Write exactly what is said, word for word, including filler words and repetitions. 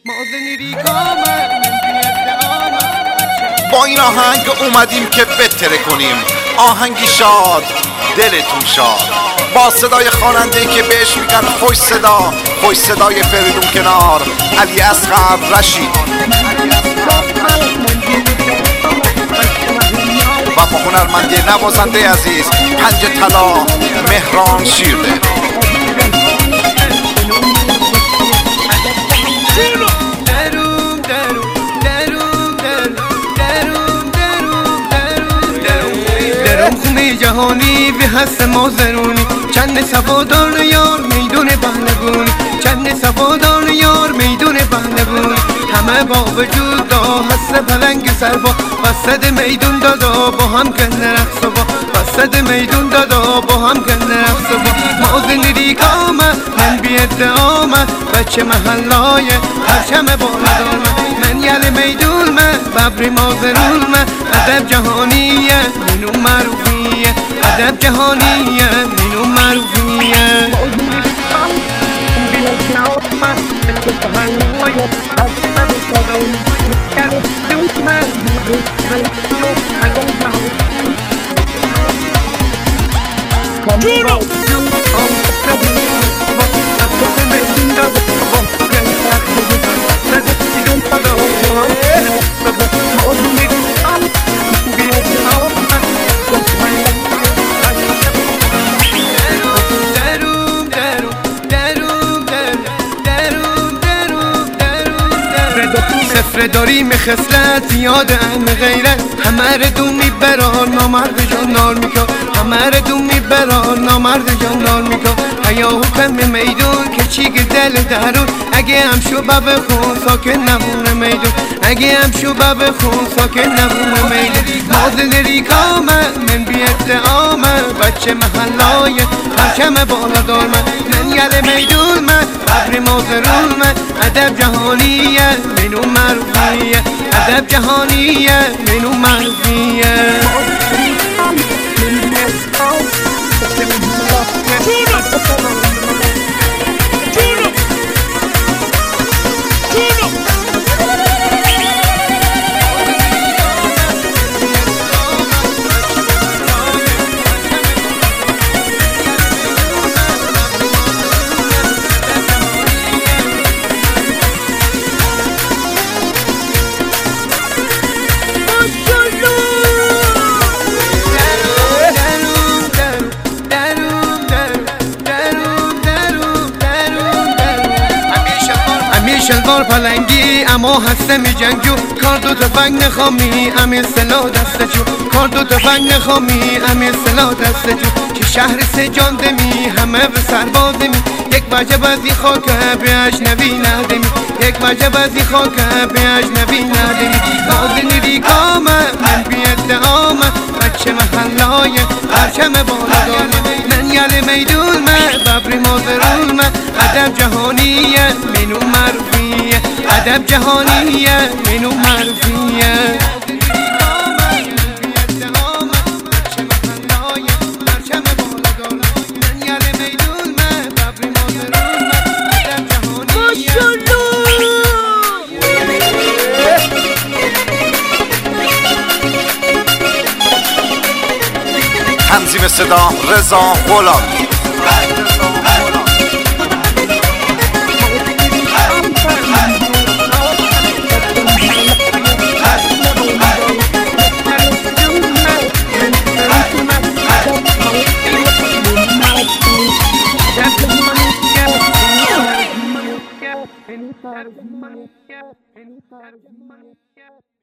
با این آهنگ اومدیم که بتره کنیم، آهنگی شاد دلتون شاد، با صدای خواننده‌ای که بهش میگن خوش صدا، خوش صدای فریدون کنار، علی اصغر رشید و با هنرمندی نوازنده عزیز پنج طلا مهران شیرده. جهانی به هست مازرونی، چند سوادان یار میدون بهلگونی، چند سوادان یار میدون بهلگونی، همه با وجود دا هست پلنگ سربا، بسد میدون دادا با هم گند رقص با، بسد میدون دادا با هم گند رقص با. مازن ریکامه من بیاد آمه، بچه محلای پرچم بالا دارمه، من یل میدون من ببری مازرون من، ادب جهانیه منو معروفیه، ادب جهانیه منو معروفیه. سفر داریم خسلت یاد ام غیرت، همه ردون میبران نامرد جانار میکن، همه ردون میبران نامرد جانار میکن. هیا حکم میدون که چی دل درون، اگه هم شو بب خون ساکن نمونه میدون، اگه هم شو بب خون ساکن نمونه میدون. مازن ریکامه من بیاد آمه، بچه محلای پرچم بالا دارمه، من یل میدون من ببری مازرون من، ادب جهانیه منو معروفیه، ادب جهانیه منو معروفیه. شلوار پلنگی اما هسته می جنگجو، کار دو تفنگ نخوامی امی سلا دسته جو، کار دو تفنگ نخوامی امی سلا دسته جو. که شهر سجان دمی همه به سرباز می، یک وجب از این خاکه به اجنبی ندمی، یک وجب از این خاکه به اجنبی ندمی. مازن ریکامه من بیاد آمه، بچه محلای پرچم بالا دارمه، من یل میدون من ببری مازرون من، ادب جهانیه منو معروفیه، ادب جهانیه منو معروفیه. تنظیم صدا رضا غلامی.